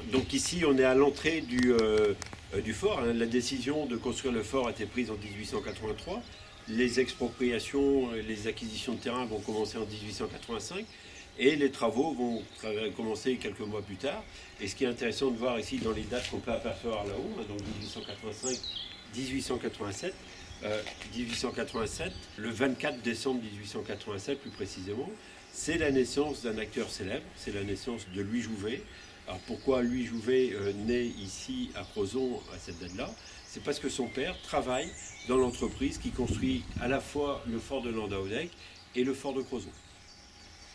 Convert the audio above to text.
Donc ici, on est à l'entrée du fort. Hein. La décision de construire le fort a été prise en 1883. Les expropriations, les acquisitions de terrain vont commencer en 1885 et les travaux vont commencer quelques mois plus tard. Et ce qui est intéressant de voir ici dans les dates qu'on peut apercevoir là-haut, hein, donc 1885, 1887, 1887, le 24 décembre 1887 plus précisément, c'est la naissance d'un acteur célèbre, c'est la naissance de Louis Jouvet. Alors pourquoi Louis Jouvet naît ici à Crozon à cette date-là? C'est parce que son père travaille dans l'entreprise qui construit à la fois le fort de Landaudeck et le fort de Crozon.